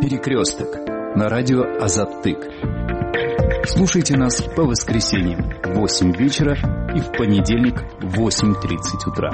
Перекресток на радио Азаттык. Слушайте нас по воскресеньям в 8 вечера и в понедельник в 8:30 утра.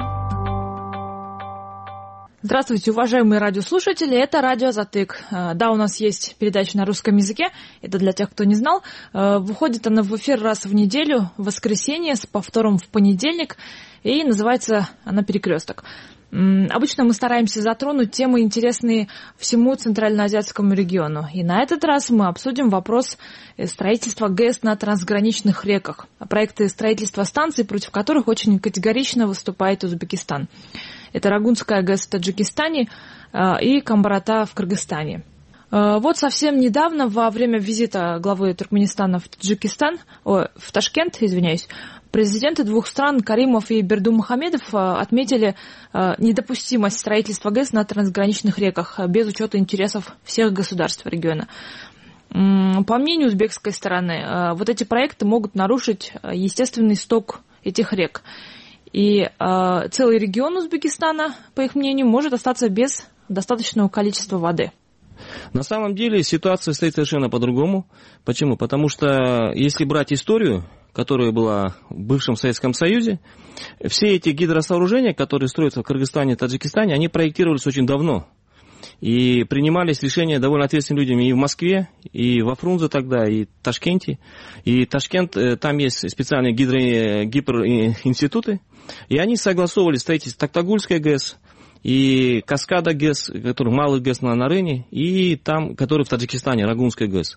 Здравствуйте, уважаемые радиослушатели, это радио Азаттык. Да, у нас есть передача на русском языке, это для тех, кто не знал. Выходит она в эфир раз в неделю, в воскресенье, с повтором в понедельник, и называется она «Перекресток». Обычно мы стараемся затронуть темы, интересные всему Центральноазиатскому региону. И на этот раз мы обсудим вопрос строительства ГЭС на трансграничных реках, проекты строительства станций, против которых очень категорично выступает Узбекистан. Это Рагунская ГЭС в Таджикистане и Камбарата в Кыргызстане. Вот совсем недавно, во время визита главы Туркменистана в Ташкент, президенты двух стран, Каримов и Бердумухамедов, отметили недопустимость строительства ГЭС на трансграничных реках без учета интересов всех государств региона. По мнению узбекской стороны, вот эти проекты могут нарушить естественный сток этих рек. И целый регион Узбекистана, по их мнению, может остаться без достаточного количества воды. На самом деле ситуация стоит совершенно по-другому. Почему? Потому что если брать историю, которая была в бывшем Советском Союзе, все эти гидросооружения, которые строятся в Кыргызстане и Таджикистане, они проектировались очень давно. И принимались решения довольно ответственными людьми и в Москве, и во Фрунзе тогда, и в Ташкенте. И Ташкент, там есть специальные гидроинституты, и они согласовывали строительство Токтагульской ГЭС, и Каскада ГЭС, который малый ГЭС на Нарыне, и там, который в Таджикистане, Рагунская ГЭС.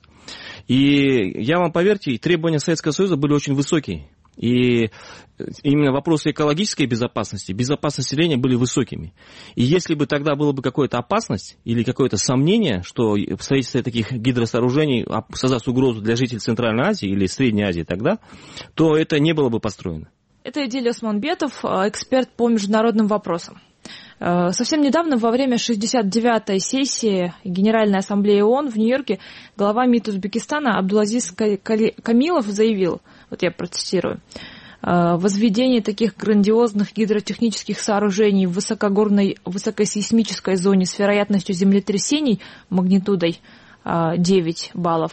И я вам поверьте, требования Советского Союза были очень высокие. И именно вопросы экологической безопасности, безопасности населения были высокими. И если бы тогда была бы какая-то опасность или какое-то сомнение, что в строительстве таких гидросооружений создаст угрозу для жителей Центральной Азии или Средней Азии тогда, то это не было бы построено. Это Эдиль Османбетов, эксперт по международным вопросам. Совсем недавно, во время 69-й сессии Генеральной Ассамблеи ООН в Нью-Йорке, глава МИД Узбекистана Абдулазиз Камилов заявил, вот я процитирую: «Возведение таких грандиозных гидротехнических сооружений в высокогорной, высокосейсмической зоне с вероятностью землетрясений магнитудой 9 баллов,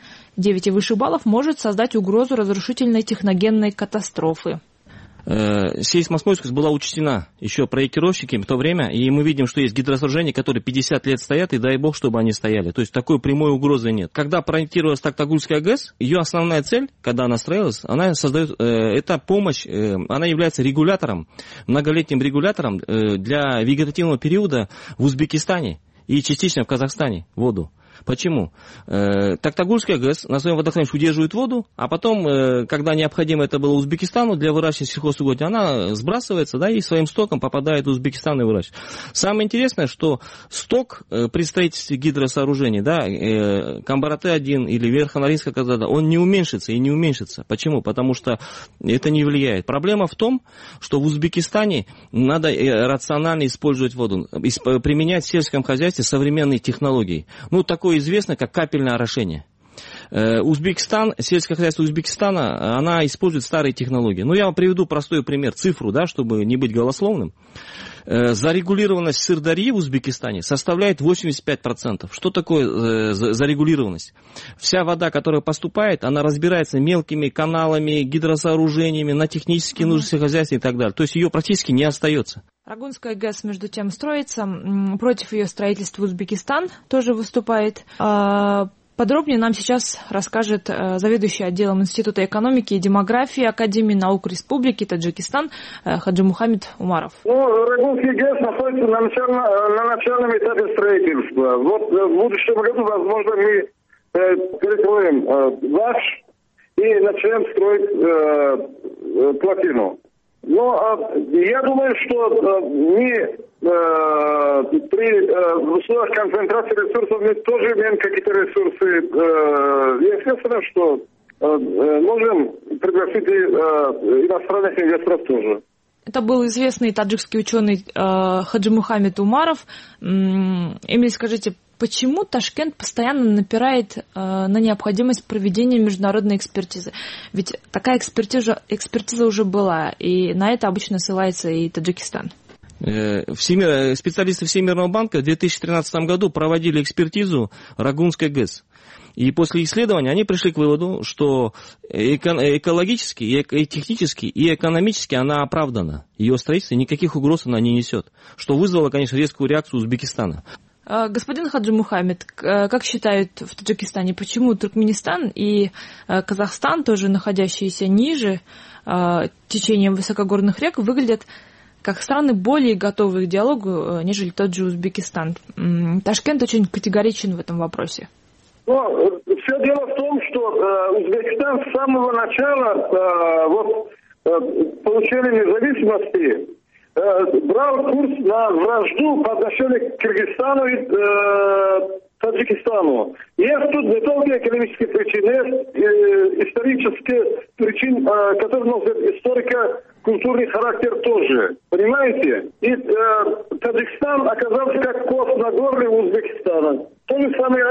9 и выше баллов может создать угрозу разрушительной техногенной катастрофы». Сейсмосмойскость была учтена еще проектировщиками в то время, и мы видим, что есть гидросооружения, которые 50 лет стоят, и дай бог, чтобы они стояли. То есть такой прямой угрозы нет. Когда проектировалась Токтагульская ГЭС, ее основная цель, когда она строилась, она создает, это помощь, она является регулятором, многолетним регулятором для вегетативного периода в Узбекистане и частично в Казахстане воду. Почему? Токтагульская ГЭС на своем водохранилище удерживает воду, а потом, когда необходимо это было Узбекистану для выращивания сельхозугодий, она сбрасывается, да, и своим стоком попадает в Узбекистан и выращивает. Самое интересное, что сток при строительстве гидросооружений, да, Камбараты-1 или Верхонаринская Казада, он не уменьшится и не уменьшится. Почему? Потому что это не влияет. Проблема в том, что в Узбекистане надо рационально использовать воду, применять в сельском хозяйстве современные технологии. Ну, такое известно, как капельное орошение. Узбекистан, сельское хозяйство Узбекистана, она использует старые технологии. Ну, я вам приведу простой пример, цифру, да, чтобы не быть голословным. Зарегулированность Сырдарьи в Узбекистане составляет 85%. Что такое зарегулированность? Вся вода, которая поступает, она разбирается мелкими каналами, гидросооружениями, на технические нужды сельскохозяйства и так далее. То есть ее практически не остается. Рагунская ГЭС, между тем, строится. Против ее строительства Узбекистан тоже выступает. Подробнее нам сейчас расскажет заведующий отделом Института экономики и демографии Академии наук Республики Таджикистан Хаджимухамед Умаров. Рагунский ГЭС находится на начальном этапе строительства. Вот в будущем году, возможно, мы перекроем ваш и начнем строить плотину. Но я думаю, что при условиях концентрации ресурсов мы тоже имеем какие-то ресурсы. Естественно, что можем пригласить иностранных инвесторов тоже. Это был известный таджикский ученый Хаджимухамед Умаров. Эмиль, скажите, почему Ташкент постоянно напирает на необходимость проведения международной экспертизы? Ведь такая экспертиза уже была, и на это обычно ссылается и Таджикистан. Специалисты Всемирного банка в 2013 году проводили экспертизу Рагунской ГЭС. И после исследования они пришли к выводу, что экологически, и технически, и экономически она оправдана. Ее строительство никаких угроз она не несет. Что вызвало, конечно, резкую реакцию Узбекистана. Господин Хаджи Мухаммед, как считают в Таджикистане, почему Туркменистан и Казахстан, тоже находящиеся ниже течением высокогорных рек, выглядят как страны более готовые к диалогу, нежели тот же Узбекистан? Ташкент очень категоричен в этом вопросе. Все дело в том, что Узбекистан с самого начала получения независимости брал курс на вражду по отношению к Кыргызстану и Таджикистану. Есть тут не только экономические причины, есть исторические причины, которые носят историко-культурный характер тоже. Понимаете? И Таджикистан оказался как кость на горле Узбекистана. То же самое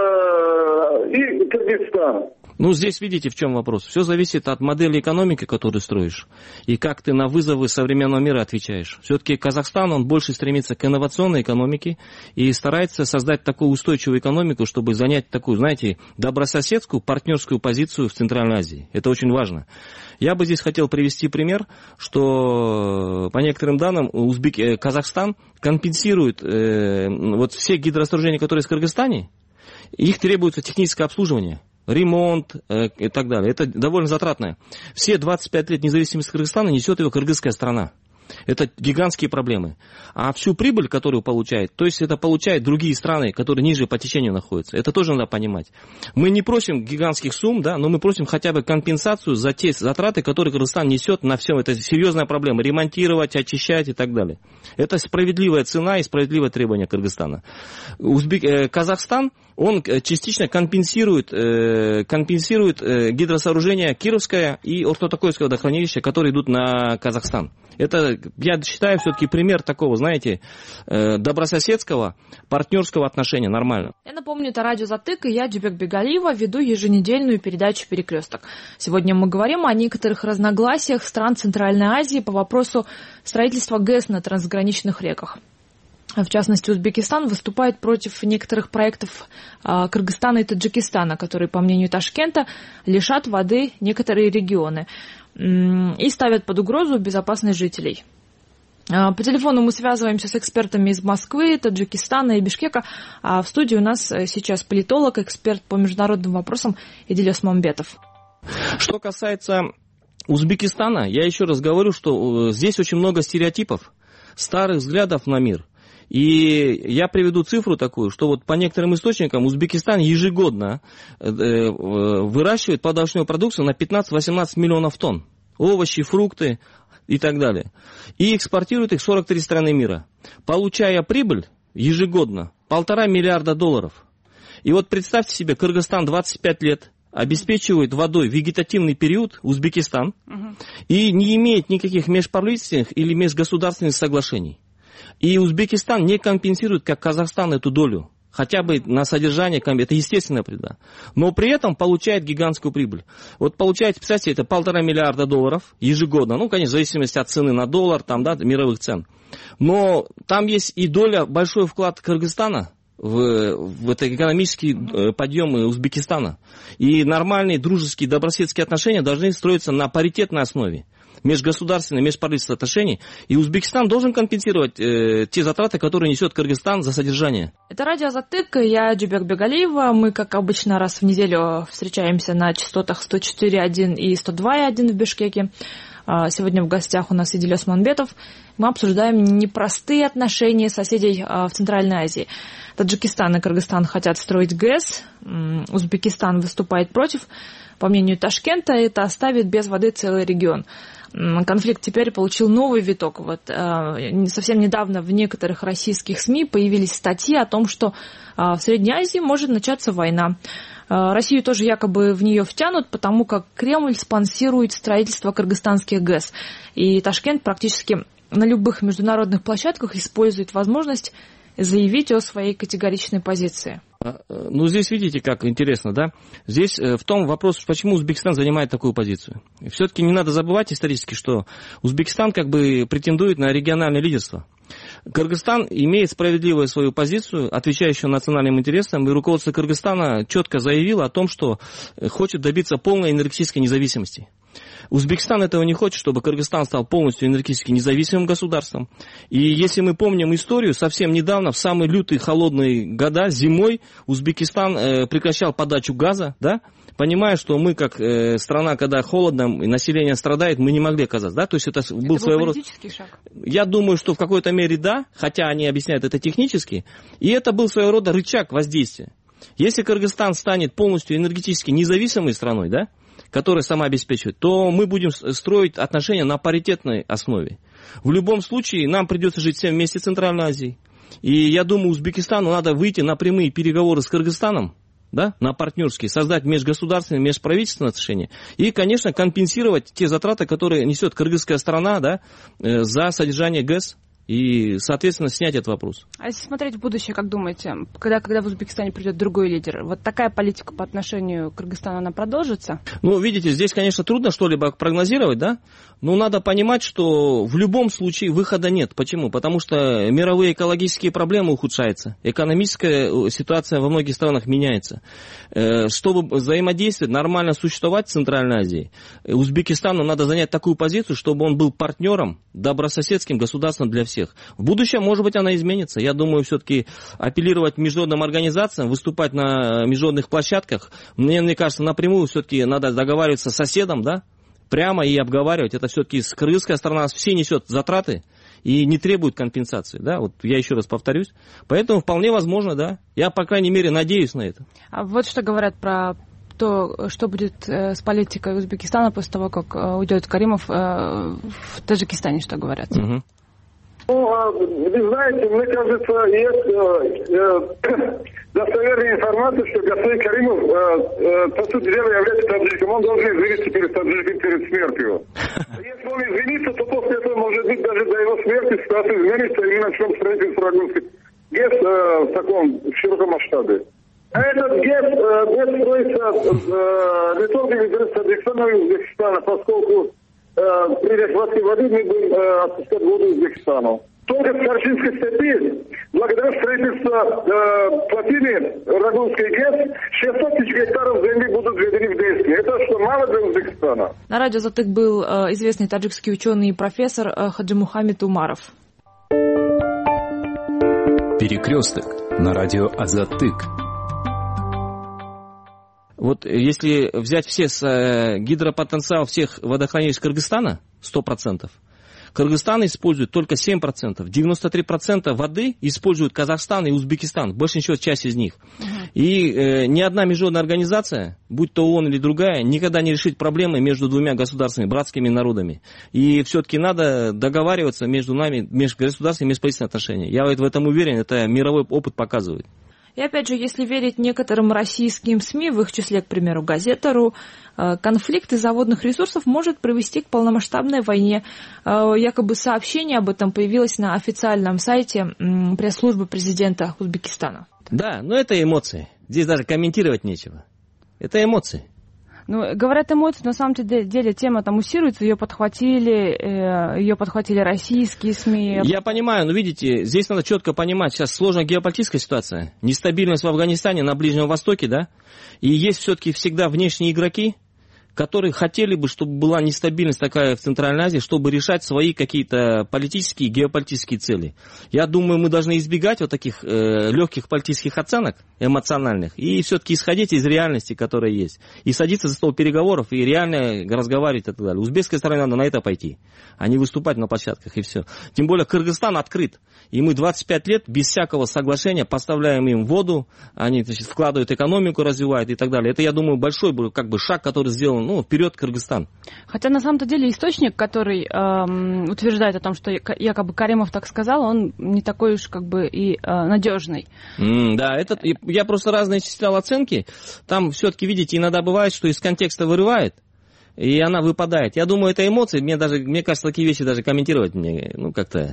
и Кыргызстан. Ну, здесь видите, в чем вопрос. Все зависит от модели экономики, которую строишь, и как ты на вызовы современного мира отвечаешь. Все-таки Казахстан, он больше стремится к инновационной экономике и старается создать такую устойчивую экономику, чтобы занять такую, знаете, добрососедскую, партнерскую позицию в Центральной Азии. Это очень важно. Я бы здесь хотел привести пример, что по некоторым данным Казахстан компенсирует вот все гидросооружения, которые в Кыргызстане, их требуется техническое обслуживание. Ремонт и так далее. Это довольно затратно. Все 25 лет независимости Кыргызстана несет его кыргызская страна. Это гигантские проблемы. А всю прибыль, которую получает, то есть это получают другие страны, которые ниже по течению находятся. Это тоже надо понимать. Мы не просим гигантских сумм, да, но мы просим хотя бы компенсацию за те затраты, которые Кыргызстан несет на все. Это серьезная проблема. Ремонтировать, очищать и так далее. Это справедливая цена и справедливое требование Кыргызстана. Казахстан, он частично компенсирует гидросооружения Кировское и Ортотокойское водохранилище, которые идут на Казахстан. Это, я считаю, все-таки пример такого, знаете, добрососедского, партнерского отношения, нормально. Я напомню, это радио Затык, и я, Джубек Бегалиева, веду еженедельную передачу «Перекресток». Сегодня мы говорим о некоторых разногласиях стран Центральной Азии по вопросу строительства ГЭС на трансграничных реках. В частности, Узбекистан выступает против некоторых проектов Кыргызстана и Таджикистана, которые, по мнению Ташкента, лишат воды некоторые регионы и ставят под угрозу безопасность жителей. По телефону мы связываемся с экспертами из Москвы, Таджикистана и Бишкека, а в студии у нас сейчас политолог, эксперт по международным вопросам Идилёс Мамбетов. Что касается Узбекистана, я еще раз говорю, что здесь очень много стереотипов, старых взглядов на мир. И я приведу цифру такую, что вот по некоторым источникам Узбекистан ежегодно выращивает подовощную продукцию на 15-18 миллионов тонн. Овощи, фрукты и так далее. И экспортирует их в 43 страны мира, получая прибыль ежегодно $1,5 миллиарда. И вот представьте себе, Кыргызстан 25 лет обеспечивает водой вегетативный период Узбекистан и не имеет никаких межправительственных или межгосударственных соглашений. И Узбекистан не компенсирует, как Казахстан, эту долю. Хотя бы на содержание, это естественная прибыль. Но при этом получает гигантскую прибыль. Вот получаете, представьте, это $1,5 миллиарда ежегодно. Ну, конечно, в зависимости от цены на доллар, там, да, мировых цен. Но там есть и доля, большой вклад Кыргызстана в это экономический подъем Узбекистана. И нормальные дружеские, добрососедские отношения должны строиться на паритетной основе. Межгосударственные, межправительственные отношения, и Узбекистан должен компенсировать те затраты, которые несет Кыргызстан за содержание. Это радио Затык, я Джубек Бегалиева. Мы, как обычно, раз в неделю встречаемся на частотах 104.1 и 102.1 в Бишкеке. Сегодня в гостях у нас Идилёс Мамбетов. Мы обсуждаем непростые отношения соседей в Центральной Азии. Таджикистан и Кыргызстан хотят строить ГЭС, Узбекистан выступает против. По мнению Ташкента, это оставит без воды целый регион. Конфликт теперь получил новый виток. Вот, совсем недавно в некоторых российских СМИ появились статьи о том, что в Средней Азии может начаться война. Россию тоже якобы в нее втянут, потому как Кремль спонсирует строительство кыргызстанских ГЭС. И Ташкент практически на любых международных площадках использует возможность заявить о своей категоричной позиции. Ну, здесь видите, как интересно, да? Здесь в том вопрос, почему Узбекистан занимает такую позицию. Все-таки не надо забывать исторически, что Узбекистан как бы претендует на региональное лидерство. Кыргызстан имеет справедливую свою позицию, отвечающую национальным интересам, и руководство Кыргызстана четко заявило о том, что хочет добиться полной энергетической независимости. Узбекистан этого не хочет, чтобы Кыргызстан стал полностью энергетически независимым государством. И если мы помним историю, совсем недавно, в самые лютые холодные года, зимой, Узбекистан прекращал подачу газа, да? Понимая, что мы, как страна, когда холодно, и население страдает, мы не могли оказаться. Да? То есть это был своего рода... политический шаг? Я думаю, что в какой-то мере да, хотя они объясняют это технически. И это был своего рода рычаг воздействия. Если Кыргызстан станет полностью энергетически независимой страной, да, которая сама обеспечивает, то мы будем строить отношения на паритетной основе. В любом случае, нам придется жить всем вместе в Центральной Азии. И я думаю, Узбекистану надо выйти на прямые переговоры с Кыргызстаном, да, на партнерские, создать межгосударственные, межправительственные отношения и, конечно, компенсировать те затраты, которые несет кыргызская сторона, да, за содержание ГЭС. И, соответственно, снять этот вопрос. А если смотреть в будущее, как думаете, когда в Узбекистане придет другой лидер, вот такая политика по отношению к Кыргызстану, она продолжится? Ну, видите, здесь, конечно, трудно что-либо прогнозировать, да, но надо понимать, что в любом случае выхода нет. Почему? Потому что мировые экологические проблемы ухудшаются, экономическая ситуация во многих странах меняется. Чтобы взаимодействовать, нормально существовать в Центральной Азии, Узбекистану надо занять такую позицию, чтобы он был партнером, добрососедским государством для всех. В будущем, может быть, она изменится. Я думаю, все-таки апеллировать к международным организациям, выступать на международных площадках, мне кажется, напрямую все-таки надо договариваться с соседом, да, прямо и обговаривать. Это все-таки кыргызская сторона все несет затраты и не требует компенсации, да, вот я еще раз повторюсь. Поэтому вполне возможно, да. Я, по крайней мере, надеюсь на это. А вот что говорят про то, что будет с политикой Узбекистана после того, как уйдет Каримов в Таджикистане, что говорят? Угу. Ну, вы знаете, мне кажется, есть достоверная информация, что господин Каримов, по сути дела, является таджиком. Он должен извиниться перед таджиком перед смертью. Если он извинится, то после этого, может быть, даже до его смерти ситуация изменится, и мы начнем строительство Рагунской ГЭС в таком широком масштабе. А этот ГЭС строится не только в Таджикистане, но и Узбекистана, поскольку при нехватке воды мы будем отпускать воду Узбекистану. Только в Карчинской степи, благодаря строительству плотины Рагунской ГЭС, 600 тысяч гектаров земли будут введены в действие. Это что, мало для Узбекистана? На радио «Азатык» был известный таджикский ученый и профессор Хаджимухамед Умаров. Перекресток на радио «Азатык». Вот если взять гидропотенциал всех водохранилищ Кыргызстана, 100%, Кыргызстан использует только 7%. 93% воды используют Казахстан и Узбекистан, большая часть из них. И ни одна международная организация, будь то ООН или другая, никогда не решит проблемы между двумя государствами, братскими народами. И все-таки надо договариваться между нами, межгосударственными, межправительственными отношениями. Я в этом уверен, это мировой опыт показывает. И опять же, если верить некоторым российским СМИ, в их числе, к примеру, Газета.ру, конфликт из-за водных ресурсов может привести к полномасштабной войне. Якобы сообщение об этом появилось на официальном сайте пресс-службы президента Узбекистана. Да, но это эмоции. Здесь даже комментировать нечего. Это эмоции. Ну, говорят эмоции, на самом деле тема там муссируется, ее подхватили российские СМИ. Я понимаю, но видите, здесь надо четко понимать, сейчас сложная геополитическая ситуация, нестабильность в Афганистане, на Ближнем Востоке, да, и есть все-таки всегда внешние игроки, которые хотели бы, чтобы была нестабильность такая в Центральной Азии, чтобы решать свои какие-то политические, геополитические цели. Я думаю, мы должны избегать вот таких легких политических оценок, эмоциональных, и все-таки исходить из реальности, которая есть. И садиться за стол переговоров, и реально разговаривать и так далее. Узбекской стороне надо на это пойти, а не выступать на площадках, и все. Тем более Кыргызстан открыт. И мы 25 лет без всякого соглашения поставляем им воду, они, значит, вкладывают экономику, развивают и так далее. Это, я думаю, большой как бы шаг, который сделан, вперед Кыргызстан. Хотя на самом-то деле источник, который утверждает о том, что якобы Каримов так сказал, он не такой уж как бы и надежный. Да, я просто разные числял оценки. Там все-таки, видите, иногда бывает, что из контекста вырывает, и она выпадает. Я думаю, это эмоции. Мне кажется, такие вещи даже комментировать мне, как-то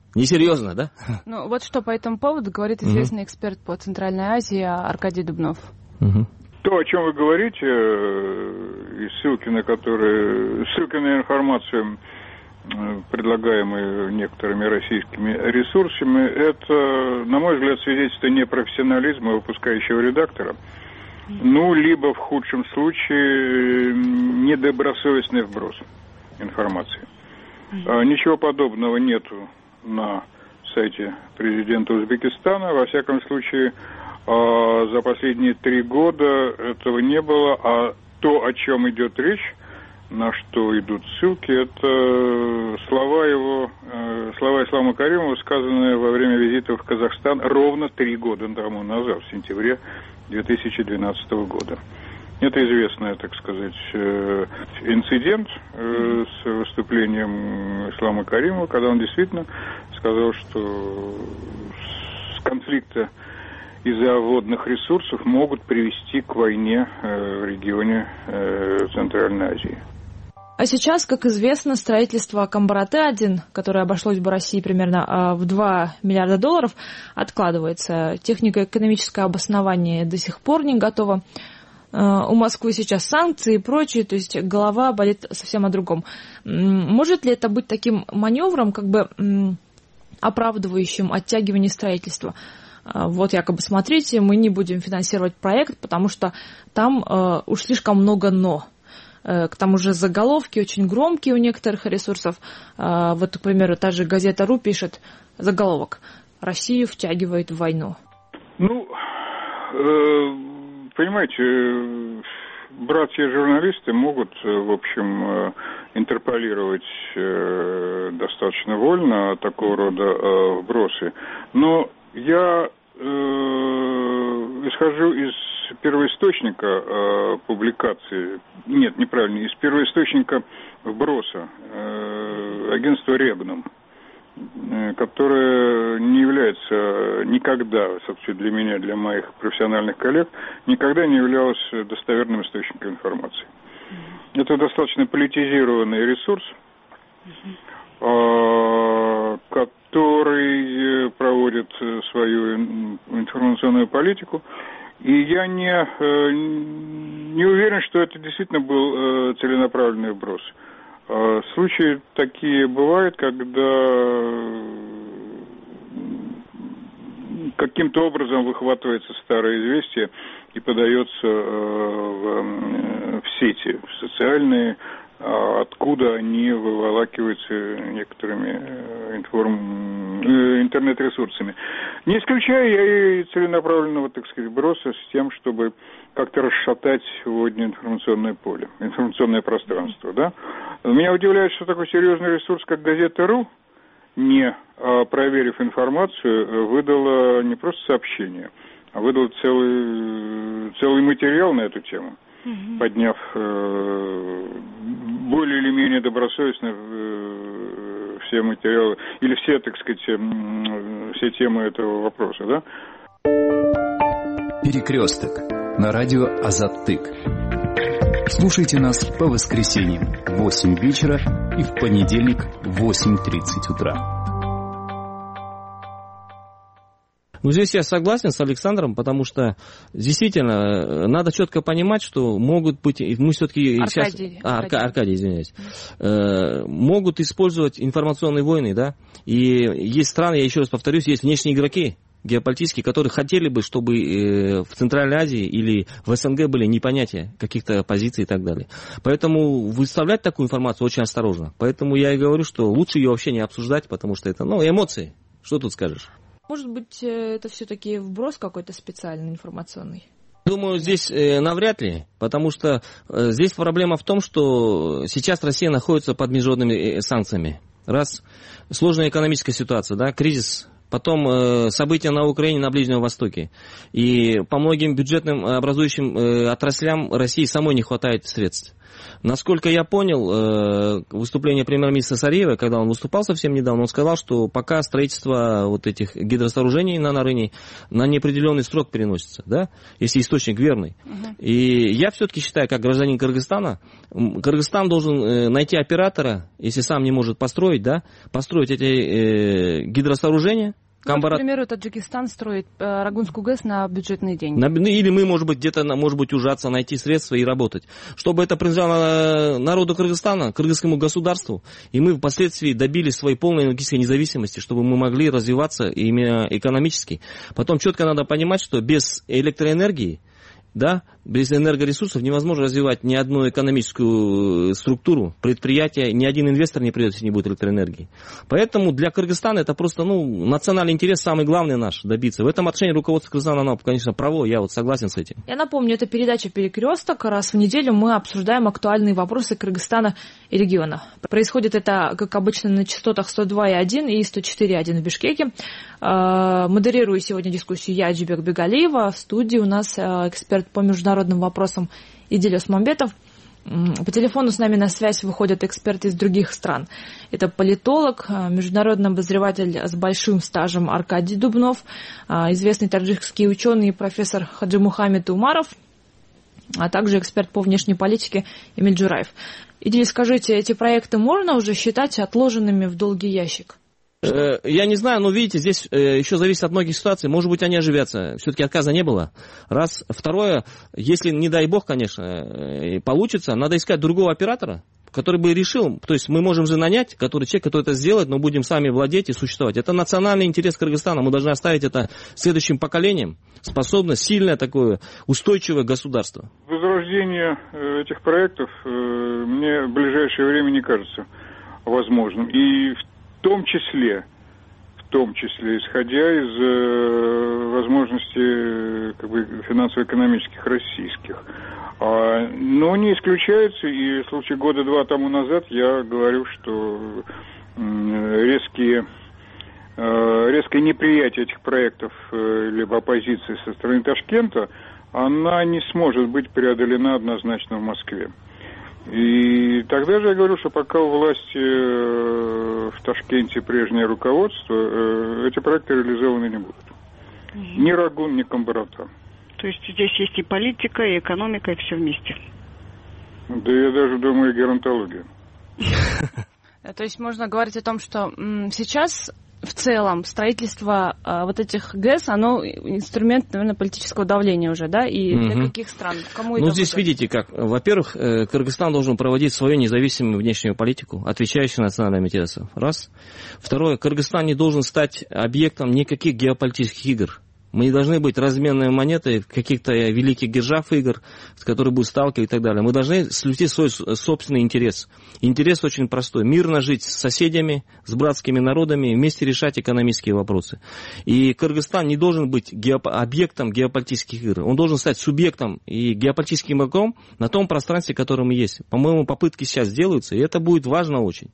Несерьезно, да? Ну, вот что по этому поводу говорит известный эксперт по Центральной Азии Аркадий Дубнов. То, о чем вы говорите, и ссылки на информацию, предлагаемые некоторыми российскими ресурсами, это, на мой взгляд, свидетельство непрофессионализма выпускающего редактора, ну, либо в худшем случае недобросовестный вброс информации. Ничего подобного нету на сайте президента Узбекистана. Во всяком случае, за последние 3 года этого не было. А то, о чем идет речь, на что идут ссылки, это слова Ислама Каримова, сказанные во время визита в Казахстан ровно 3 года тому назад, в сентябре 2012 года. Это известный, так сказать, инцидент с выступлением Ислама Каримова, когда он действительно сказал, что с конфликта из-за водных ресурсов могут привести к войне в регионе Центральной Азии. А сейчас, как известно, строительство Камбараты-1, которое обошлось бы России примерно в $2 миллиарда, откладывается. Технико-экономическое обоснование до сих пор не готово. У Москвы сейчас санкции и прочее, то есть голова болит совсем о другом. Может ли это быть таким маневром, как бы оправдывающим оттягивание строительства? Вот якобы, смотрите, мы не будем финансировать проект, потому что там уж слишком много «но». К тому же заголовки очень громкие у некоторых ресурсов. Вот, к примеру, та же газета «Ру» пишет заголовок «Россию втягивает в войну». Ну, понимаете, братья-журналисты могут, в общем, интерполировать достаточно вольно такого рода вбросы. Но я исхожу из первоисточника публикации, нет, неправильно, из первоисточника вброса агентства «Регнум», которое не является никогда, собственно, для меня, для моих профессиональных коллег, никогда не являлось достоверным источником информации. Это достаточно политизированный ресурс, который проводит свою информационную политику. И я не уверен, что это действительно был целенаправленный вброс. Случаи такие бывают, когда каким-то образом выхватывается старое известие и подается в сети, в социальные, откуда они выволакиваются некоторыми интернет-ресурсами. Не исключая я и целенаправленного, так сказать, броса с тем, чтобы как-то расшатать сегодня информационное поле, информационное пространство. Да? Меня удивляет, что такой серьезный ресурс, как газета «Ру», не проверив информацию, выдала не просто сообщение, а выдала целый материал на эту тему, подняв более или менее добросовестно все материалы, или все, так сказать, все темы этого вопроса, да? Перекресток на радио Азат-Тык. Слушайте нас по воскресеньям в 8 вечера и в понедельник в 8:30 утра. Ну, здесь я согласен с Александром, потому что действительно надо четко понимать, что могут быть, мы все-таки Аркадий, извиняюсь, могут использовать информационные войны, да, и есть страны, я еще раз повторюсь, есть внешние игроки геополитические, которые хотели бы, чтобы в Центральной Азии или в СНГ были непонятия каких-то позиций и так далее. Поэтому выставлять такую информацию очень осторожно. Поэтому я и говорю, что лучше ее вообще не обсуждать, потому что это, эмоции. Что тут скажешь? Может быть, это все-таки вброс какой-то специальный, информационный? Думаю, здесь навряд ли, потому что здесь проблема в том, что сейчас Россия находится под международными санкциями. Раз, сложная экономическая ситуация, да, кризис, потом события на Украине, на Ближнем Востоке. И по многим бюджетным образующим отраслям России самой не хватает средств. Насколько я понял, выступление премьер-министра Сариева, когда он выступал совсем недавно, он сказал, что пока строительство вот этих гидросооружений на Нарыне на неопределенный срок переносится, да, если источник верный. И я все-таки считаю, как гражданин Кыргызстана, Кыргызстан должен найти оператора, если сам не может построить, да, построить эти гидросооружения. Ну, к примеру, Таджикистан строит Рагунскую ГЭС на бюджетные деньги. Или мы, может быть, где-то, может быть, ужаться, найти средства и работать. Чтобы это принадлежало народу Кыргызстана, кыргызскому государству, и мы впоследствии добились своей полной энергетической независимости, чтобы мы могли развиваться именно экономически. Потом четко надо понимать, что без электроэнергии, да, без энергоресурсов невозможно развивать ни одну экономическую структуру, предприятие, ни один инвестор не придет, если не будет электроэнергии. Поэтому для Кыргызстана это просто, национальный интерес самый главный наш добиться. В этом отношении руководство Кыргызстана, оно, конечно, право, я вот согласен с этим. Я напомню, это передача «Перекресток». Раз в неделю мы обсуждаем актуальные вопросы Кыргызстана и региона. Происходит это, как обычно, на частотах 102,1 и 104,1 в Бишкеке. Модерирую сегодня дискуссию я, Аджибек Бегалиева. В студии у нас эксперт по международным вопросам Идиль Османбетов. По телефону с нами на связь выходят эксперты из других стран. Это политолог, международный обозреватель с большим стажем Аркадий Дубнов, известный таджикский ученый и профессор Хаджимухамед Умаров, а также эксперт по внешней политике Эмиль Джураев. Идиль, скажите, эти проекты можно уже считать отложенными в долгий ящик? Я не знаю, но видите, здесь еще зависит от многих ситуаций. Может быть, они оживятся. Все-таки отказа не было. Раз. Второе, если, не дай бог, конечно, получится, надо искать другого оператора, который бы решил. То есть мы можем же нанять человек, который это сделает, но будем сами владеть и существовать. Это национальный интерес Кыргызстана. Мы должны оставить это следующим поколениям. Способное, сильное такое, устойчивое государство. Возрождение этих проектов мне в ближайшее время не кажется возможным. И в том числе, исходя из возможностей финансово-экономических российских. Но не исключается, и в случае года-два тому назад я говорю, что резкое неприятие этих проектов либо оппозиции со стороны Ташкента, она не сможет быть преодолена однозначно в Москве. И тогда же я говорю, что пока у власти в Ташкенте прежнее руководство, эти проекты реализованы не будут. Ни Рагун, ни Камбарата. То есть здесь есть и политика, и экономика, и все вместе. Да я даже думаю, и геронтология. То есть можно говорить о том, что сейчас в целом строительство вот этих ГЭС, оно инструмент, наверное, политического давления уже, да? И для каких стран? Кому это здесь выгодно? Видите как. Во-первых, Кыргызстан должен проводить свою независимую внешнюю политику, отвечающую национальным интересам. Раз. Второе, Кыргызстан не должен стать объектом никаких геополитических игр. Мы не должны быть разменной монетой каких-то великих держав игр, с которыми будут сталкивать и так далее. Мы должны соблюсти свой собственный интерес. Интерес очень простой. Мирно жить с соседями, с братскими народами, вместе решать экономические вопросы. И Кыргызстан не должен быть объектом геополитических игр. Он должен стать субъектом и геополитическим игроком на том пространстве, которое мы есть. По-моему, попытки сейчас делаются, и это будет важно очень.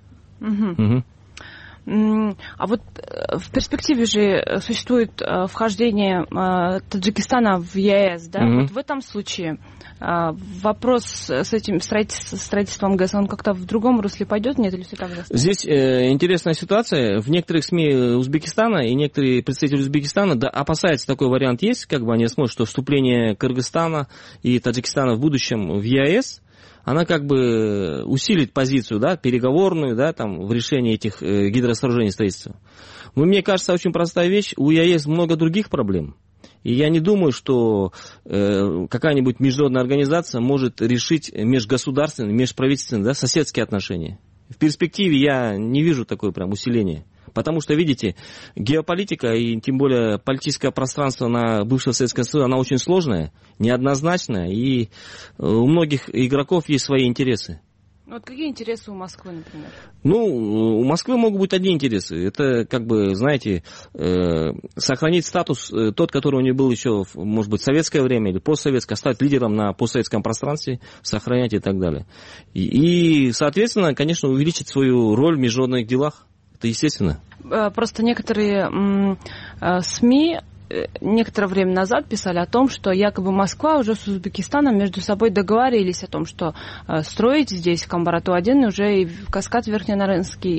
А вот в перспективе же существует вхождение Таджикистана в ЕС, да? Вот в этом случае вопрос с этим строительством ГЭС, он как-то в другом русле пойдет, нет, или все так же? Здесь интересная ситуация. В некоторых СМИ Узбекистана и некоторые представители Узбекистана опасаются, такой вариант есть, они смотрят, что вступление Кыргызстана и Таджикистана в будущем в ЕС, она усилит позицию, да, переговорную, да, в решении этих гидросооружений строительства. Но мне кажется, очень простая вещь. У ЕС много других проблем. И я не думаю, что какая-нибудь международная организация может решить межгосударственные, межправительственные, да, соседские отношения. В перспективе я не вижу такое прям усиление. Потому что, видите, геополитика и тем более политическое пространство на бывшем Советском Союзе, она очень сложная, неоднозначная, и у многих игроков есть свои интересы. Вот какие интересы у Москвы, например? У Москвы могут быть одни интересы. Это, знаете, сохранить статус тот, который у нее был еще, может быть, в советское время или постсоветское, стать лидером на постсоветском пространстве, сохранять и так далее. И соответственно, конечно, увеличить свою роль в международных делах. Это естественно. Просто некоторые СМИ некоторое время назад писали о том, что якобы Москва уже с Узбекистаном между собой договорились о том, что строить здесь Камбарату-1 уже и Каскад Верхненарынский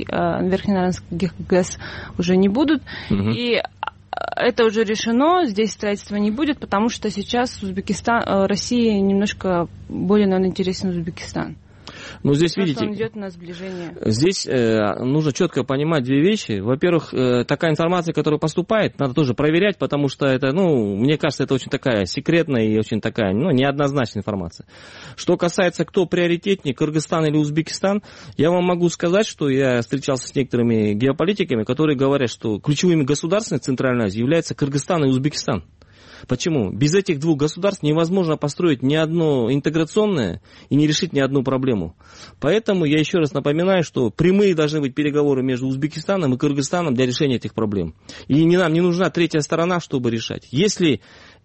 ГЭС уже не будут. И это уже решено, здесь строительства не будет, потому что сейчас Россия немножко более, наверное, интересен Узбекистан. Ну, здесь, видите, он идет на сближение. Здесь нужно четко понимать две вещи. Во-первых, такая информация, которая поступает, надо тоже проверять, потому что это, мне кажется, это очень такая секретная и очень такая, неоднозначная информация. Что касается, кто приоритетнее, Кыргызстан или Узбекистан, я вам могу сказать, что я встречался с некоторыми геополитиками, которые говорят, что ключевыми государствами Центральной Азии являются Кыргызстан и Узбекистан. Почему? Без этих двух государств невозможно построить ни одно интеграционное и не решить ни одну проблему. Поэтому я еще раз напоминаю, что прямые должны быть переговоры между Узбекистаном и Кыргызстаном для решения этих проблем. И нам не нужна третья сторона, чтобы решать. Если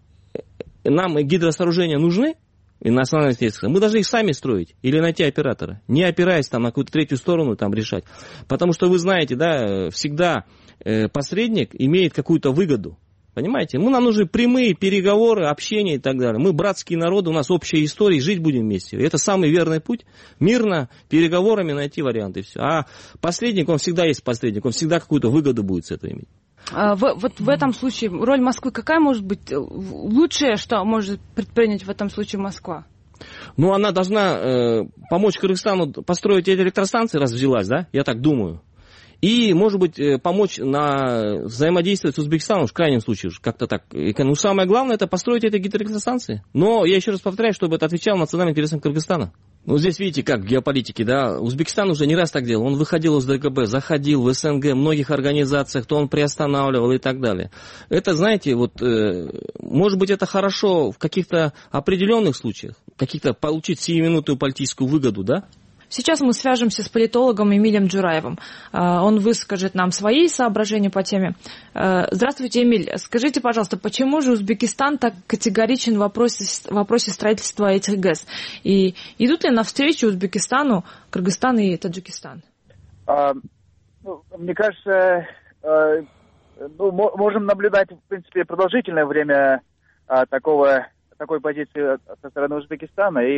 нам гидросооружения нужны, и национальные средства, мы должны их сами строить или найти оператора, не опираясь на какую-то третью сторону решать. Потому что вы знаете, всегда посредник имеет какую-то выгоду. Понимаете? Нам нужны прямые переговоры, общение и так далее. Мы братские народы, у нас общая история, жить будем вместе. Это самый верный путь. Мирно, переговорами найти варианты. И все. А посредник, он всегда есть посредник, он всегда какую-то выгоду будет с этого иметь. Вот в этом случае роль Москвы какая может быть? Лучшее, что может предпринять в этом случае Москва? Она должна помочь Кыргызстану построить эти электростанции, раз взялась, я так думаю. И, может быть, помочь взаимодействовать с Узбекистаном, в крайнем случае, как-то так. Самое главное, это построить эти гидроэлектростанции. Но, я еще раз повторяю, чтобы это отвечало национальным интересам Кыргызстана. Здесь видите, как в геополитике, Узбекистан уже не раз так делал. Он выходил из ДКБ, заходил в СНГ, в многих организациях, то он приостанавливал и так далее. Это, знаете, может быть, это хорошо в каких-то определенных случаях, получить сиюминутную политическую выгоду, Сейчас мы свяжемся с политологом Эмилем Джураевым. Он выскажет нам свои соображения по теме. Здравствуйте, Эмиль. Скажите, пожалуйста, почему же Узбекистан так категоричен в вопросе строительства этих ГЭС? И идут ли навстречу Узбекистану Кыргызстан и Таджикистан? Мне кажется, можем наблюдать, в принципе, продолжительное время такой позиции со стороны Узбекистана. И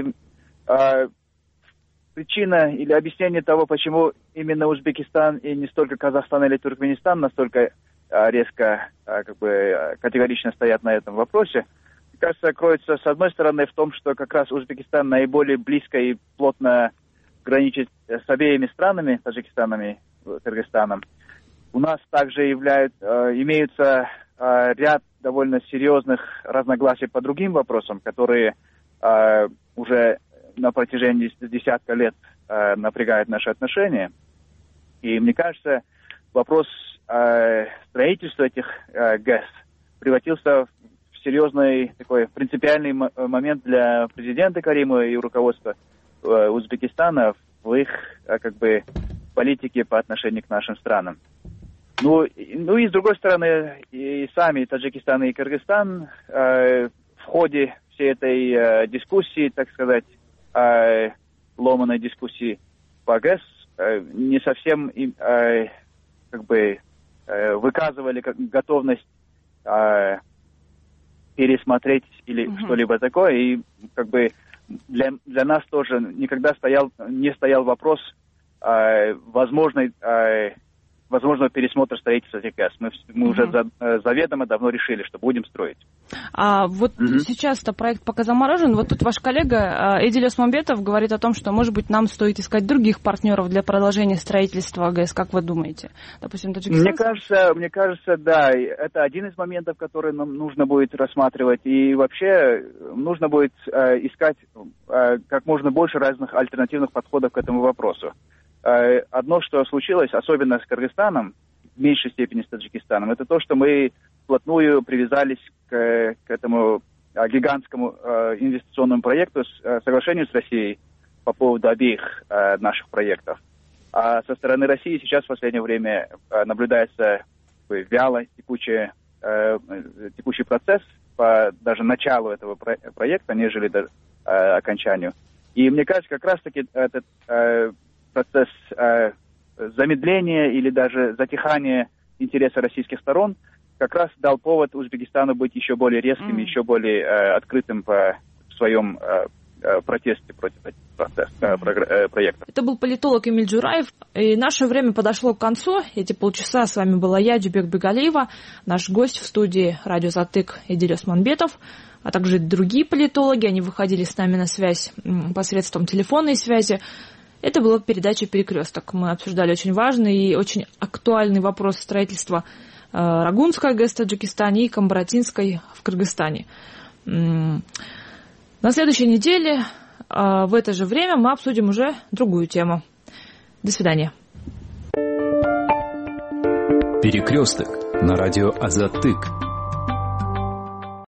причина или объяснение того, почему именно Узбекистан и не столько Казахстан или Туркменистан настолько резко, категорично стоят на этом вопросе, мне кажется, кроется, с одной стороны, в том, что как раз Узбекистан наиболее близко и плотно граничит с обеими странами, Таджикистаном и Кыргызстаном. У нас также имеются ряд довольно серьезных разногласий по другим вопросам, которые уже на протяжении десятка лет напрягает наши отношения. И мне кажется, вопрос строительства этих ГЭС превратился в серьезный такой принципиальный момент для президента Каримова и руководства Узбекистана в их политике по отношению к нашим странам. И с другой стороны, и сами Таджикистан и Кыргызстан в ходе всей этой дискуссии, так сказать, ломаной дискуссии по ГЭС, не совсем выказывали готовность пересмотреть или что-либо такое. И для нас тоже никогда не стоял вопрос возможного пересмотра строительства этих ГЭС. Мы уже заведомо давно решили, что будем строить. А сейчас-то проект пока заморожен. Тут ваш коллега Эдиль Осмонбетов говорит о том, что, может быть, нам стоит искать других партнеров для продолжения строительства ГЭС. Как вы думаете? Допустим, Таджикистан? Мне кажется, да. Это один из моментов, который нам нужно будет рассматривать. И вообще нужно будет искать как можно больше разных альтернативных подходов к этому вопросу. Одно, что случилось, особенно с Кыргызстаном, в меньшей степени с Таджикистаном, это то, что мы вплотную привязались к этому гигантскому инвестиционному проекту, соглашению с Россией по поводу обеих наших проектов. А со стороны России сейчас в последнее время наблюдается вялый текущий процесс по даже началу этого проекта, нежели до окончанию. И мне кажется, как раз-таки этот процесс замедления или даже затихания интереса российских сторон как раз дал повод Узбекистану быть еще более резким, еще более открытым в своем протесте против этих проектов. Это был политолог Эмиль Джураев. И наше время подошло к концу. Эти полчаса с вами была я, Дюбек Бегалиева, наш гость в студии «Радио Затык» Эдиль Османбетов, а также другие политологи. Они выходили с нами на связь посредством телефонной связи. Это была передача «Перекресток». Мы обсуждали очень важный и очень актуальный вопрос строительства Рагунской ГЭС в Таджикистане и Камбаратинской в Кыргызстане. На следующей неделе в это же время мы обсудим уже другую тему. До свидания. «Перекресток» на радио Азатык.